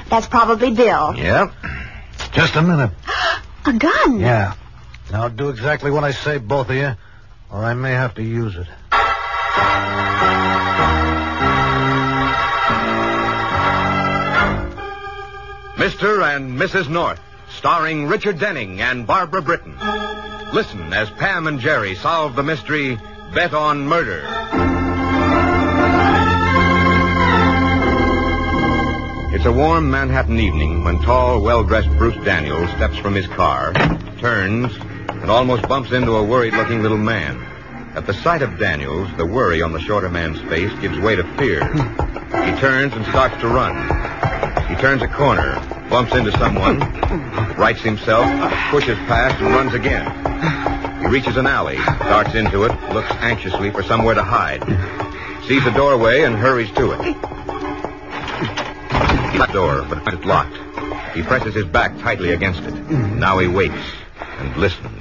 That's probably Bill. Yep. Just a minute. A gun? Yeah. Now do exactly what I say, both of you, or I may have to use it. Mr. and Mrs. North, starring Richard Denning and Barbara Britton. Listen as Pam and Jerry solve the mystery, Bet on Murder. It's a warm Manhattan evening when tall, well-dressed Bruce Daniels steps from his car, turns, and almost bumps into a worried-looking little man. At the sight of Daniels, the worry on the shorter man's face gives way to fear. He turns and starts to run. He turns a corner, bumps into someone, rights himself, pushes past, and runs again. He reaches an alley, darts into it, looks anxiously for somewhere to hide. Sees a doorway and hurries to it. He locks the door, but it's locked. He presses his back tightly against it. Now he waits and listens.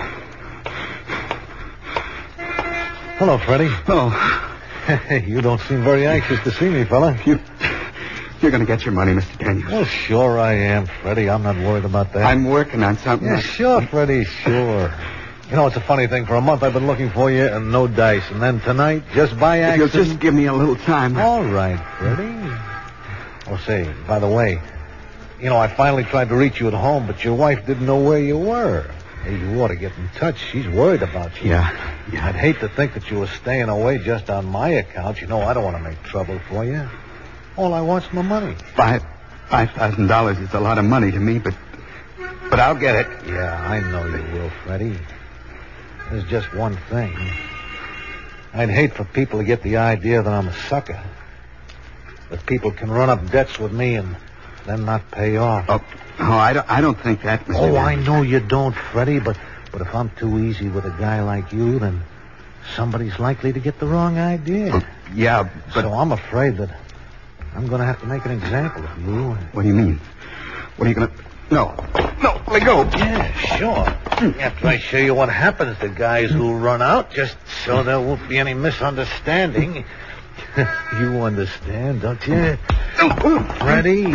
Hello, Freddie. Oh. Hey, you don't seem very anxious to see me, fella. You're going to get your money, Mr. Daniels. Well, sure I am, Freddie. I'm not worried about that. I'm working on something. Yeah, sure, Freddie, sure. You know, it's a funny thing. For a month I've been looking for you and no dice. And then tonight, just by accident... If you'll just give me a little time. All right, Freddie. Oh, say, by the way, you know, I finally tried to reach you at home, but your wife didn't know where you were. Hey, you ought to get in touch. She's worried about you. Yeah. I'd hate to think that you were staying away just on my account. You know, I don't want to make trouble for you. All I want's my money. $5,000 is a lot of money to me, but I'll get it. Yeah, I know you will, Freddie. There's just one thing. I'd hate for people to get the idea that I'm a sucker. That people can run up debts with me and then not pay off. Oh, I don't think that, Mr. Oh, I know you don't, Freddie, but if I'm too easy with a guy like you, then somebody's likely to get the wrong idea. Yeah, but... So I'm afraid that I'm going to have to make an example of you. What do you mean? What are you going to... No, let go. Yeah, sure. After I show you what happens to guys who run out, just so there won't be any misunderstanding. You understand, don't you? Freddie.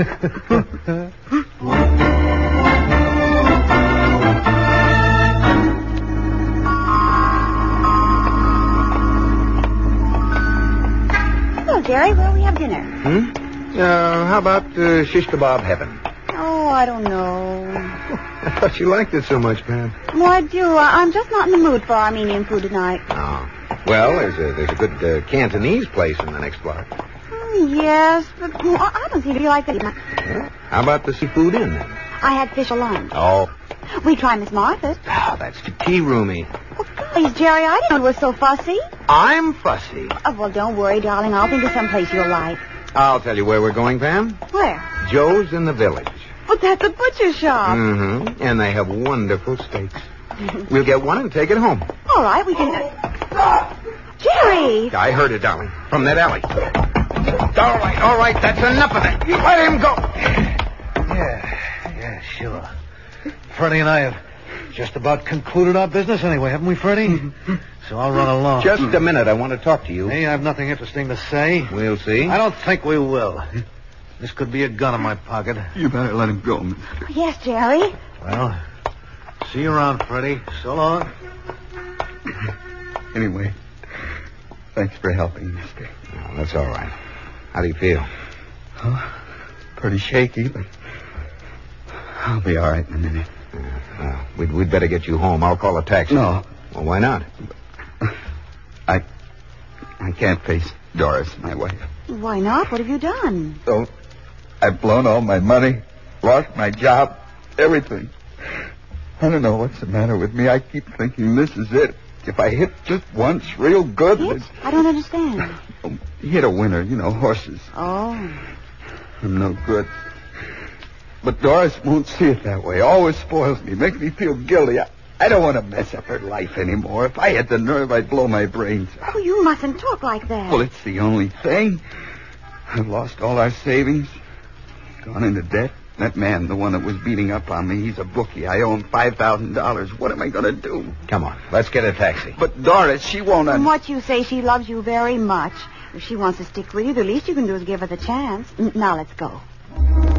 Hello, Jerry. Where'll we have dinner? How about shish kebab heaven? Oh, I don't know. I thought you liked it so much, Pam. Well, I do. I'm just not in the mood for Armenian food tonight. Oh. Well, there's a good Cantonese place in the next block. Yes, but I don't seem to be like that. Well, how about the Seafood Inn, then? I had fish for lunch. Oh. We try Miss Martha's. Oh, that's the tea roomy. Well, please, Jerry, I didn't know it was so fussy. I'm fussy. Oh, well, don't worry, darling. I'll think of some place you'll like. I'll tell you where we're going, Pam. Where? Joe's in the Village. But that's a butcher shop. Mm-hmm. And they have wonderful steaks. We'll get one and take it home. All right, we can... Jerry! I heard it, darling. From that alley. All right. That's enough of that. Let him go. Yeah, sure. Freddie and I have just about concluded our business anyway, haven't we, Freddie? So I'll run along. Just a minute. I want to talk to you. Hey, I have nothing interesting to say. We'll see. I don't think we will. This could be a gun in my pocket. You better let him go, mister. Yes, Jerry. Well, see you around, Freddie. So long. Anyway, thanks for helping, mister. Oh, that's all right. How do you feel? Oh, pretty shaky, but I'll be all right in a minute. We'd better get you home. I'll call a taxi. No. Well, why not? I can't face Doris, my wife. Why not? What have you done? So, I've blown all my money, lost my job, everything. I don't know what's the matter with me. I keep thinking this is it. If I hit just once real good... Hit? I don't understand. Hit a winner, horses. Oh. I'm no good. But Doris won't see it that way. Always spoils me, makes me feel guilty. I don't want to mess up her life anymore. If I had the nerve, I'd blow my brains out. Oh, you mustn't talk like that. Well, it's the only thing. I've lost all our savings. Gone into debt. That man, the one that was beating up on me, he's a bookie. I owe him $5,000. What am I going to do? Come on, let's get a taxi. But Doris, she won't... From what you say, she loves you very much. If she wants to stick with you, the least you can do is give her the chance. Now let's go.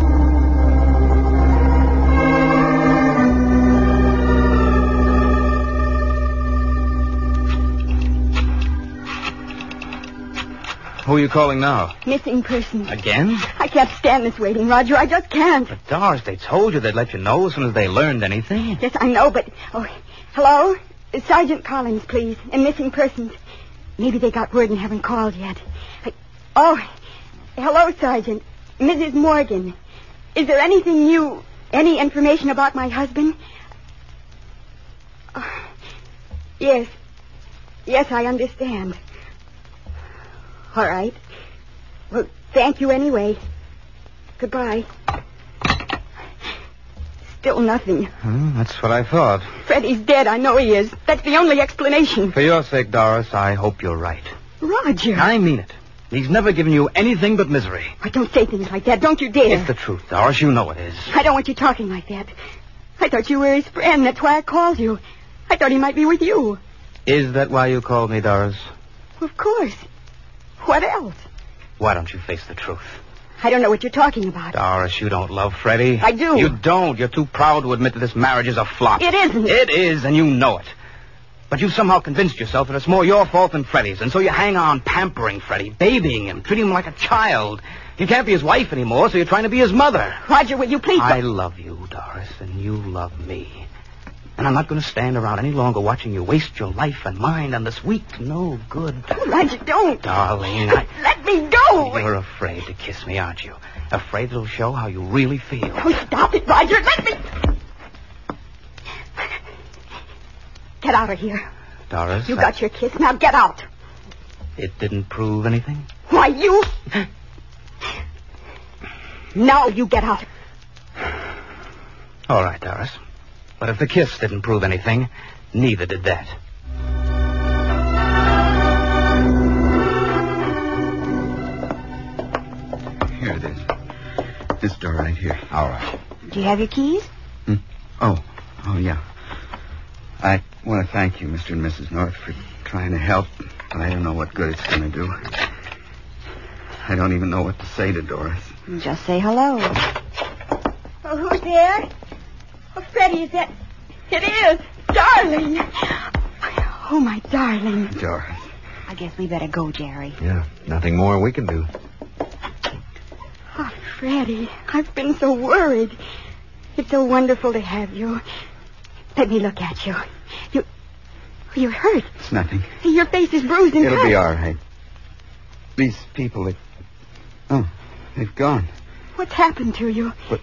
Who are you calling now? Missing persons. Again? I can't stand this waiting, Roger. I just can't. But, Doris, they told you they'd let you know as soon as they learned anything. Yes, I know, but... Oh, hello? Sergeant Collins, please. And missing persons. Maybe they got word and haven't called yet. Oh, hello, Sergeant. Mrs. Morgan. Is there anything new, any information about my husband? Yes. Yes, I understand. All right. Well, thank you anyway. Goodbye. Still nothing. That's what I thought. Freddie's dead. I know he is. That's the only explanation. For your sake, Doris, I hope you're right. Roger. I mean it. He's never given you anything but misery. Oh, don't say things like that. Don't you dare. It's the truth, Doris. You know it is. I don't want you talking like that. I thought you were his friend. That's why I called you. I thought he might be with you. Is that why you called me, Doris? Of course. What else? Why don't you face the truth? I don't know what you're talking about. Doris, you don't love Freddie. I do. You don't. You're too proud to admit that this marriage is a flop. It isn't. It is, and you know it. But you've somehow convinced yourself that it's more your fault than Freddie's, and so you hang on pampering Freddie, babying him, treating him like a child. You can't be his wife anymore, so you're trying to be his mother. Roger, will you please... I love you, Doris, and you love me. And I'm not going to stand around any longer watching you waste your life and mine on this weak, no good... Oh, Roger, don't. Darling, Let me go. You're afraid to kiss me, aren't you? Afraid it'll show how you really feel. Oh, stop it, Roger. Let me... Get out of here. Doris... You got your kiss. Now get out. It didn't prove anything? Why, you... Now you get out. All right, Doris. But if the kiss didn't prove anything, neither did that. Here it is. This door right here. All right. Do you have your keys? Oh, yeah. I want to thank you, Mr. and Mrs. North, for trying to help, but I don't know what good it's going to do. I don't even know what to say to Doris. Just say hello. Oh, who's there? Oh, Freddie, is that... It is. Darling. Oh, my darling. Doris. I guess we better go, Jerry. Yeah, nothing more we can do. Oh, Freddie, I've been so worried. It's so wonderful to have you. Let me look at you. You're hurt. It's nothing. Your face is bruised and It'll cut. be all right. These people, they've gone. What's happened to you? But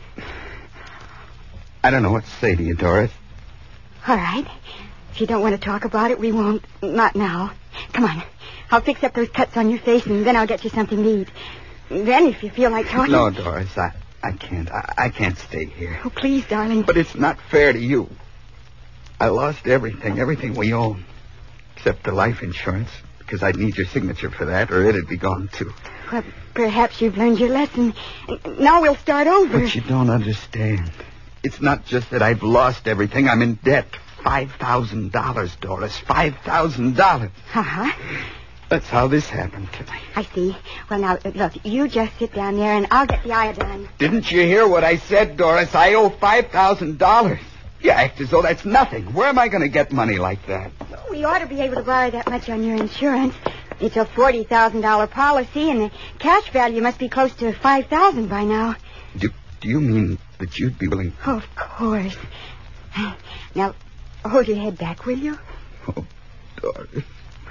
I don't know what to say to you, Doris. All right. If you don't want to talk about it, we won't. Not now. Come on. I'll fix up those cuts on your face, and then I'll get you something to eat. Then, if you feel like talking... No, Doris, I can't. I can't stay here. Oh, please, darling. But it's not fair to you. I lost everything we own, except the life insurance, because I'd need your signature for that, or it'd be gone, too. Well, perhaps you've learned your lesson. Now we'll start over. But you don't understand. It's not just that I've lost everything. I'm in debt. $5,000, Doris. $5,000. Uh-huh. That's how this happened to me. I see. Well, now, look, you just sit down there, and I'll get the iodine. Didn't you hear what I said, Doris? I owe $5,000. You act as though that's nothing. Where am I going to get money like that? We ought to be able to borrow that much on your insurance. It's a $40,000 policy, and the cash value must be close to $5,000 by now. Do you mean that you'd be willing... Oh, of course. Now, hold your head back, will you? Oh, Doris.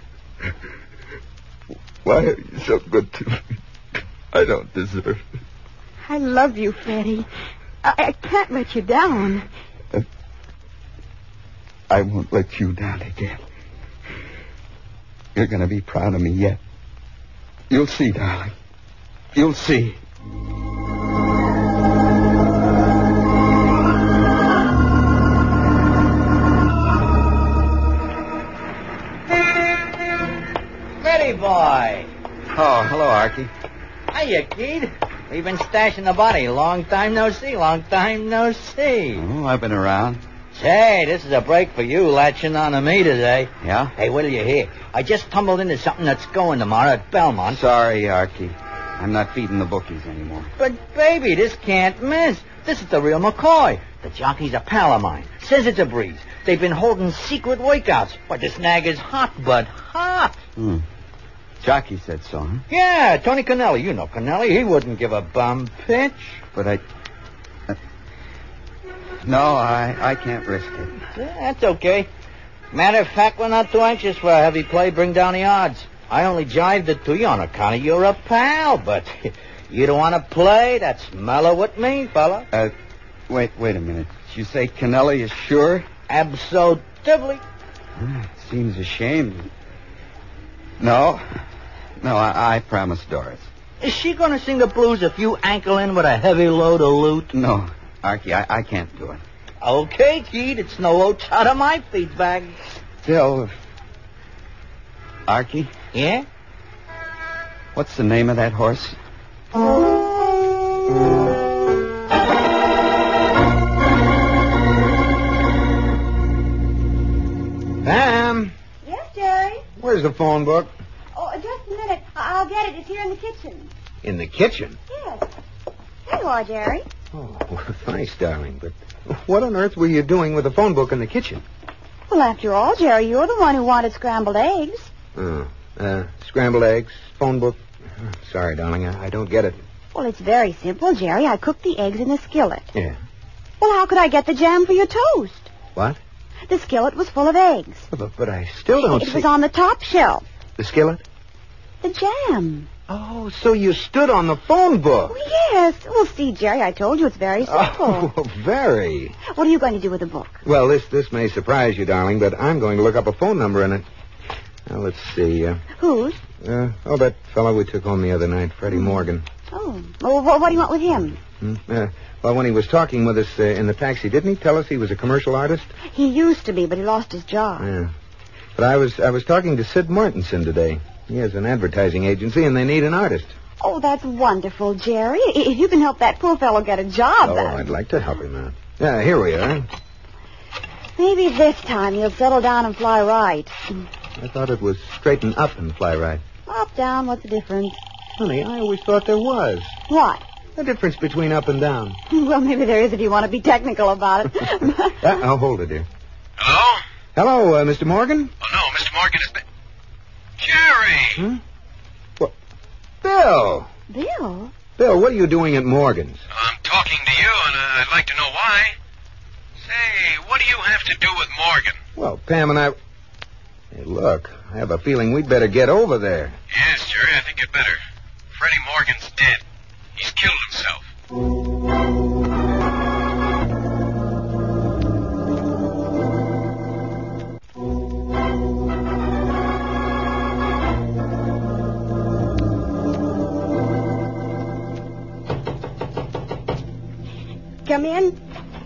Why are you so good to me? I don't deserve it. I love you, Freddie. I can't let you down. I won't let you down again. You're going to be proud of me yet. You'll see, darling. You'll see. Freddie boy. Oh, hello, Archie. Hiya, kid. We've been stashing the body. Long time no see. Oh, I've been around. Say, this is a break for you, latching on to me today. Yeah? Hey, what'll you hear? I just tumbled into something that's going tomorrow at Belmont. Sorry, Archie. I'm not feeding the bookies anymore. But, baby, this can't miss. This is the real McCoy. The jockey's a pal of mine. Says it's a breeze. They've been holding secret workouts. Why, this nag is hot, bud. Hot. Jockey said so, huh? Yeah, Tony Connelly. You know Connelly. He wouldn't give a bum pitch. But no, I can't risk it. Yeah, that's okay. Matter of fact, we're not too anxious for a heavy play. Bring down the odds. I only jived it to you on account of you're a pal, but you don't want to play? That's mellow with me, fella. Wait a minute. Did you say Connelly is sure? Absolutely. It seems a shame. No, I promise Doris. Is she going to sing the blues if you ankle in with a heavy load of loot? No, Archie, I can't do it. Okay, Keith, it's no oats out of my feet bag. Still, Archie? Yeah? What's the name of that horse? Pam, Yes, Jerry? where's the phone book? Oh, just a minute. I'll get it. It's here in the kitchen. In the kitchen. Yes. There you are, Jerry. Oh, well, thanks, darling. But what on earth were you doing with the phone book in the kitchen? Well, after all, Jerry, you're the one who wanted scrambled eggs. Scrambled eggs, phone book. Sorry, darling, I don't get it. Well, it's very simple, Jerry. I cooked the eggs in the skillet. Yeah. Well, how could I get the jam for your toast? What? The skillet was full of eggs. But I still don't It see... was on the top shelf. The skillet? The jam. Oh, so you stood on the phone book. Oh, yes. Well, see, Jerry, I told you it's very simple. Oh, very. What are you going to do with the book? Well, this may surprise you, darling, but I'm going to look up a phone number in it. Now, let's see. Whose? That fellow we took home the other night, Freddie Morgan. Oh. Well, what do you want with him? Well, when he was talking with us in the taxi, didn't he tell us he was a commercial artist? He used to be, but he lost his job. Yeah. But I was talking to Sid Martinson today. He has an advertising agency, and they need an artist. Oh, that's wonderful, Jerry. If you can help that poor fellow get a job, Oh, that... I'd like to help him out. Yeah, here we are. Maybe this time he'll settle down and fly right. I thought it was straighten up and fly right. Up, down, what's the difference? Honey, I always thought there was. What? The difference between up and down. Well, maybe there is if you want to be technical about it. I'll hold it, dear. Hello? Hello, Mr. Morgan? Oh, no, Mr. Morgan is... Jerry! What? Bill! Bill? Bill, what are you doing at Morgan's? I'm talking to you, and I'd like to know why. Say, what do you have to do with Morgan? Well, Pam and I... Hey, look, I have a feeling we'd better get over there. Yes, Jerry, I think you'd better. Freddie Morgan's dead. He's killed himself. Come in.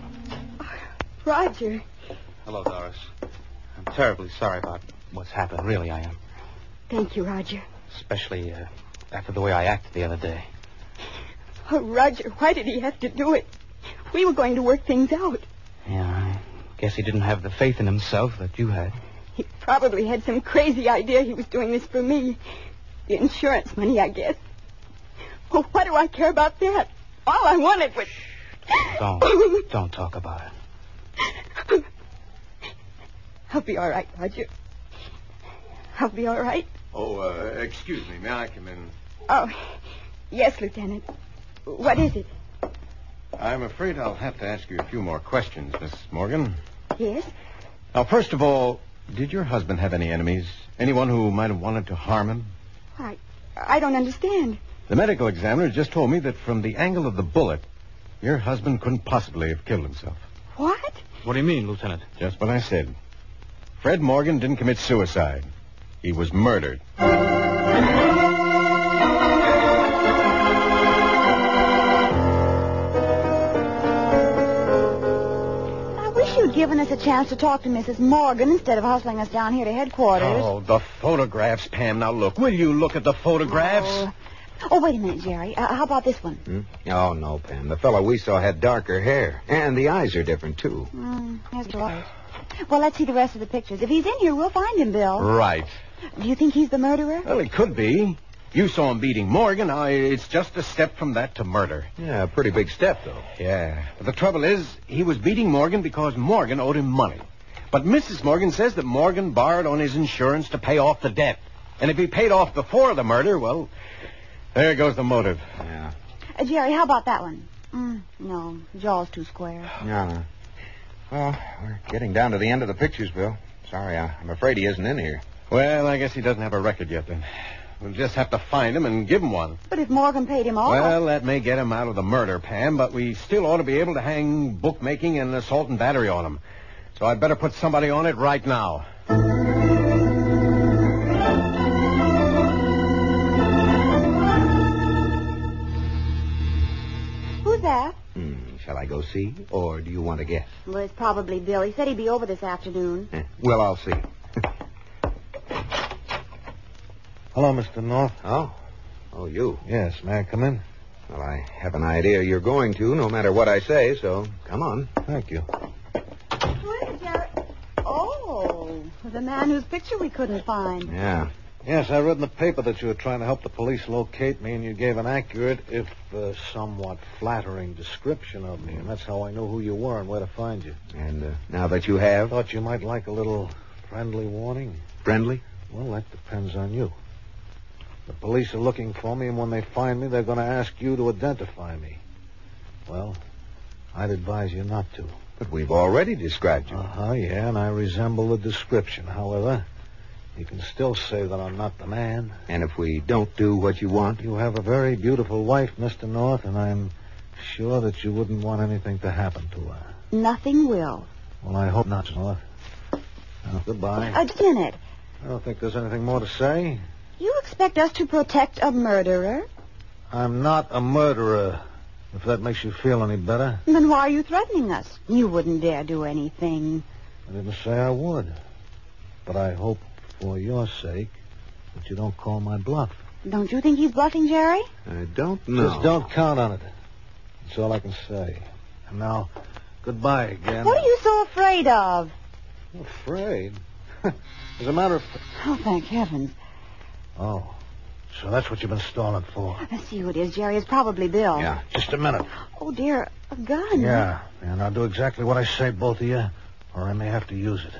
Roger. Hello, Doris. I'm terribly sorry about what's happened. Really, I am. Thank you, Roger. Especially after the way I acted the other day. Oh, Roger, why did he have to do it? We were going to work things out. Yeah, I guess he didn't have the faith in himself that you had. He probably had some crazy idea he was doing this for me. The insurance money, I guess. Well, what do I care about that? All I wanted was... Don't talk about it. I'll be all right, Roger. I'll be all right. Oh, excuse me. May I come in? Oh, yes, Lieutenant. What is it? I'm afraid I'll have to ask you a few more questions, Mrs. Morgan. Yes? Now, first of all, did your husband have any enemies? Anyone who might have wanted to harm him? I don't understand. The medical examiner just told me that from the angle of the bullet, your husband couldn't possibly have killed himself. What? What do you mean, Lieutenant? Just what I said. Fred Morgan didn't commit suicide. He was murdered. I wish you'd given us a chance to talk to Mrs. Morgan instead of hustling us down here to headquarters. Oh, the photographs, Pam. Now, look. Will you look at the photographs? Oh, wait a minute, Jerry. How about this one? Oh, no, Pam. The fellow we saw had darker hair. And the eyes are different, too. That's right. Well, let's see the rest of the pictures. If he's in here, we'll find him, Bill. Right. Do you think he's the murderer? Well, it could be. You saw him beating Morgan. Now, it's just a step from that to murder. Yeah, a pretty big step, though. Yeah. But the trouble is, he was beating Morgan because Morgan owed him money. But Mrs. Morgan says that Morgan borrowed on his insurance to pay off the debt. And if he paid off before the murder, well, there goes the motive. Yeah. Jerry, how about that one? No, jaw's too square. Yeah. Well, we're getting down to the end of the pictures, Bill. Sorry, I'm afraid he isn't in here. Well, I guess he doesn't have a record yet, then. We'll just have to find him and give him one. But if Morgan paid him off... Well, that may get him out of the murder, Pam, but we still ought to be able to hang bookmaking and assault and battery on him. So I'd better put somebody on it right now. Who's that? Shall I go see, or do you want to guess? Well, it's probably Bill. He said he'd be over this afternoon. Well, I'll see. Hello, Mr. North. Oh, you. Yes, may I come in? Well, I have an idea you're going to, no matter what I say, so come on. Thank you. Who is it, Jerry? Oh, the man whose picture we couldn't find. Yeah. Yes, I read in the paper that you were trying to help the police locate me, and you gave an accurate, if somewhat flattering description of me, and that's how I knew who you were and where to find you. And now that you have... Thought you might like a little friendly warning. Friendly? Well, that depends on you. The police are looking for me, and when they find me, they're going to ask you to identify me. Well, I'd advise you not to. But we've already described you. Yeah, and I resemble the description. However, you can still say that I'm not the man. And if we don't do what you want? You have a very beautiful wife, Mr. North, and I'm sure that you wouldn't want anything to happen to her. Nothing will. Well, I hope not, North. Well, goodbye. Janet. I don't think there's anything more to say. You expect us to protect a murderer? I'm not a murderer, if that makes you feel any better. Then why are you threatening us? You wouldn't dare do anything. I didn't say I would. But I hope, for your sake, that you don't call my bluff. Don't you think he's bluffing, Jerry? I don't know. Just don't count on it. That's all I can say. And now, goodbye again. What are you so afraid of? Afraid? As a matter of... Oh, thank heavens. Oh, so that's what you've been stalling for. I see who it is, Jerry. It's probably Bill. Yeah, just a minute. Oh, dear, a gun. Yeah, and I'll do exactly what I say, both of you, or I may have to use it.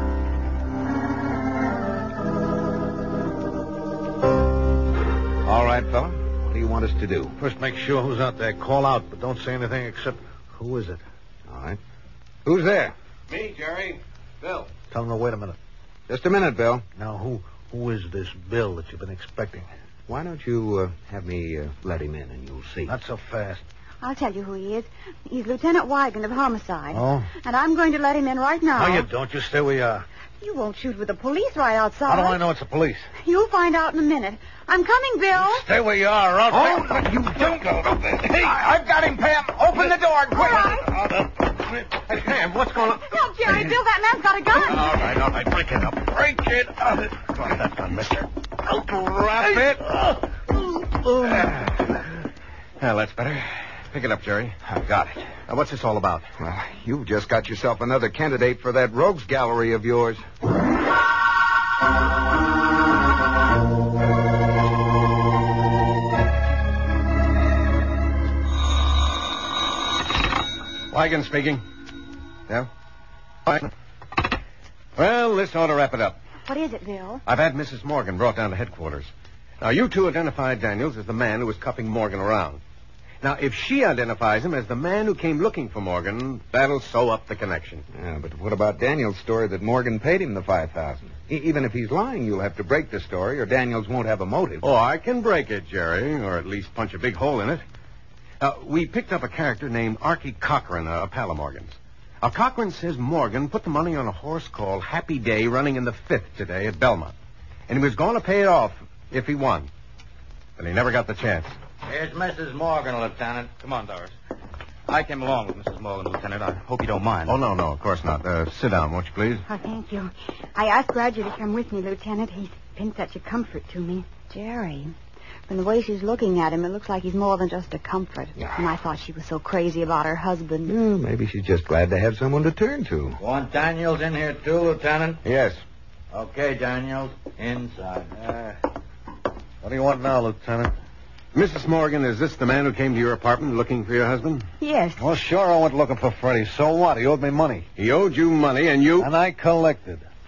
All right, fella. What do you want us to do? First, make sure who's out there. Call out, but don't say anything except, who is it? All right. Who's there? Me, Jerry. Bill. Tell them to wait a minute. Just a minute, Bill. Now, who is this Bill that you've been expecting? Why don't you have me let him in and you'll see. Not so fast. I'll tell you who he is. He's Lieutenant Wigan of Homicide. Oh? And I'm going to let him in right now. No, you don't. You stay where you are. You won't shoot with the police right outside. How do I know it's the police? You'll find out in a minute. I'm coming, Bill. Stay where you are, or I'll... Oh, you don't go up there. Hey, I've got him, Pam. Open the door, quick. All right. Hey, Pam, what's going on? No, Jerry, Bill, that man's got a gun. All right. Break it up. Break it up. Drop that gun, mister. Drop it. Well, that's better. Pick it up, Jerry. I've got it. Now, what's this all about? Well, you've just got yourself another candidate for that rogues gallery of yours. Wigan speaking. Yeah? Fine. Well, this ought to wrap it up. What is it, Bill? I've had Mrs. Morgan brought down to headquarters. Now, you two identified Daniels as the man who was cuffing Morgan around. Now, if she identifies him as the man who came looking for Morgan, that'll sew up the connection. Yeah, but what about Daniel's story that Morgan paid him the $5,000? Even if he's lying, you'll have to break the story, or Daniels won't have a motive. Oh, I can break it, Jerry, or at least punch a big hole in it. We picked up a character named Archie Cochran, a pal of Morgan's. Cochran says Morgan put the money on a horse called Happy Day running in the 5th today at Belmont. And he was going to pay it off if he won. But he never got the chance. Here's Mrs. Morgan, Lieutenant. Come on, Doris. I came along with Mrs. Morgan, Lieutenant. I hope you don't mind. Oh, no, of course not. Sit down, won't you, please? Oh, thank you. I asked Roger to come with me, Lieutenant. He's been such a comfort to me. Jerry, from the way she's looking at him, it looks like he's more than just a comfort. Yeah. And I thought she was so crazy about her husband. Well, maybe she's just glad to have someone to turn to. Want Daniels in here, too, Lieutenant? Yes. Okay, Daniels. Inside. What do you want now, Lieutenant? Mrs. Morgan, is this the man who came to your apartment looking for your husband? Yes. Well, sure, I went looking for Freddie. So what? He owed me money. He owed you money, and you... And I collected.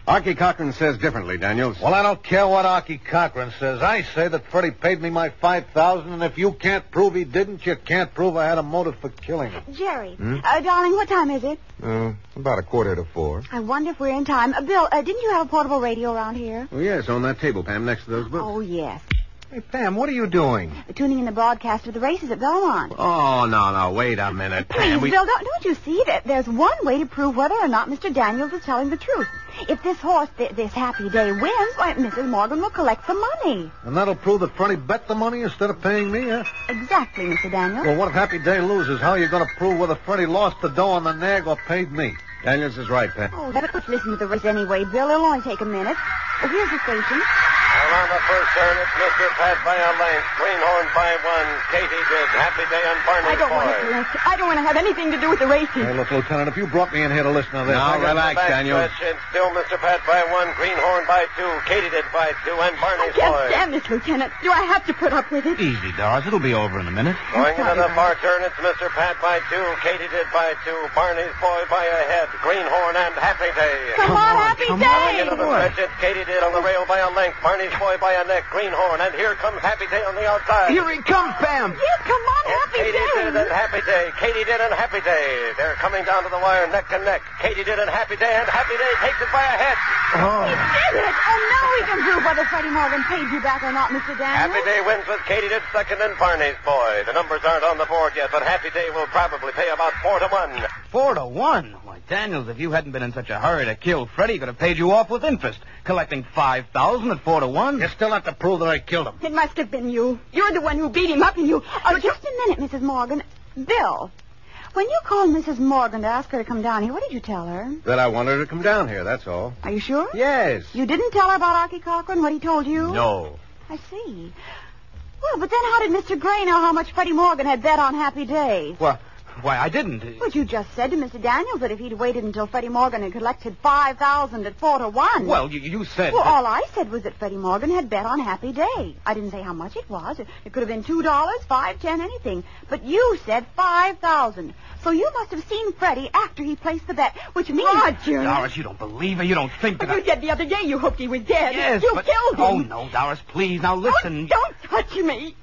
Archie Cochran says differently, Daniels. Well, I don't care what Archie Cochran says. I say that Freddie paid me my $5,000, and if you can't prove he didn't, you can't prove I had a motive for killing him. Jerry, darling, what time is it? About 3:45. I wonder if we're in time. Bill, didn't you have a portable radio around here? Oh, yes, on that table, Pam, next to those books. Oh, yes. Hey, Pam, what are you doing? Tuning in the broadcast of the races at Belmont. Oh, no, wait a minute, Pam. Please, Bill, don't you see that there's one way to prove whether or not Mr. Daniels is telling the truth? If this horse, this Happy Day, wins, why, Mrs. Morgan will collect some money. And that'll prove that Freddie bet the money instead of paying me, huh? Exactly, Mr. Daniels. Well, what if Happy Day loses? How are you going to prove whether Freddie lost the dough on the nag or paid me? Daniels is right, Pam. Oh, let's listen to the race anyway, Bill. It'll only take a minute. Oh, here's the station. And on the first turn, it's Mr. Pat by a length. Greenhorn by 1. Katie did. Happy Day on Barney I don't want Boy. to collect. I don't want to have anything to do with the races. Hey, look, Lieutenant, if you brought me in here to listen to this... Now, relax, Daniel. It's still Mr. Pat by 1. Greenhorn by 2. Katie did by 2. And I Barney's can't Boy. stand this, Lieutenant. Do I have to put up with it? Easy, Doris. It'll be over in a minute. Going into the far turn, it's Mr. Pat by 2. Katie did by 2. Barney's Boy by a head. Greenhorn and Happy Day. Come on, Happy Day! Into the stretch, it's Katie did on the rail by a length. Barney's Boy by a neck. Greenhorn, and here comes Happy Day on the outside. Here he comes, Pam. Yes, come on, Happy Katie Day! did and Happy Day. Katie did and Happy Day. They're coming down to the wire neck to neck. Katie did and Happy Day, and Happy Day takes it by a head. He did it! Oh, now we can prove whether Freddie Morgan paid you back or not, Mr. Daniels. Happy Day wins with Katie did second and Barney's Boy. The numbers aren't on the board yet, but Happy Day will probably pay about 4-1. 4-1? Why, Daniels, if you hadn't been in such a hurry to kill Freddie, he could have paid you off with interest, collecting $5,000 at 4-1. You still have to prove that I killed him. It must have been you. You're the one who beat him up, and you... Oh, just a minute, Mrs. Morgan. Bill, when you called Mrs. Morgan to ask her to come down here, what did you tell her? That I wanted her to come down here, that's all. Are you sure? Yes. You didn't tell her about Archie Cochran, what he told you? No. I see. Well, but then how did Mr. Gray know how much Freddie Morgan had bet on Happy Day? Why, I didn't. But you just said to Mr. Daniels that if he'd waited until Freddie Morgan had collected $5,000 at 4-1. Well, you said... Well, all I said was that Freddie Morgan had bet on Happy Day. I didn't say how much it was. It could have been $2, $5, $10, anything. But you said $5,000. So you must have seen Freddie after he placed the bet, which means... Roger! Doris, you don't believe her. You don't think that You said the other day you hoped he was dead. Yes, You but... killed him. Oh, no, Doris, please. Now, listen. Oh, don't touch me.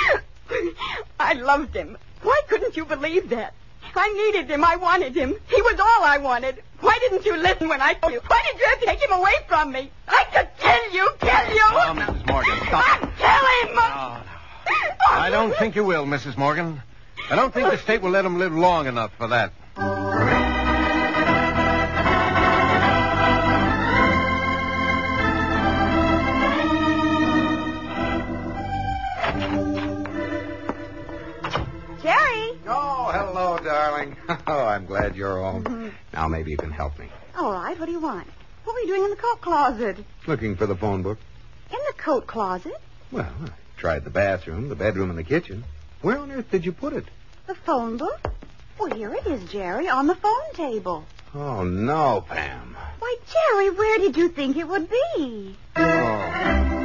I loved him. Why couldn't you believe that? I needed him. I wanted him. He was all I wanted. Why didn't you listen when I told you? Why did you have to take him away from me? I could kill you. Oh, Mrs. Morgan, stop. I'd kill him. Oh, I don't think you will, Mrs. Morgan. I don't think the state will let him live long enough for that. Jerry. Oh, hello, darling. Oh, I'm glad you're home. Mm-hmm. Now maybe you can help me. All right. What do you want? What were you doing in the coat closet? Looking for the phone book? In the coat closet? Well, I tried the bathroom, the bedroom, and the kitchen. Where on earth did you put it? The phone book? Well, here it is, Jerry, on the phone table. Oh, no, Pam. Why, Jerry, where did you think it would be? Oh.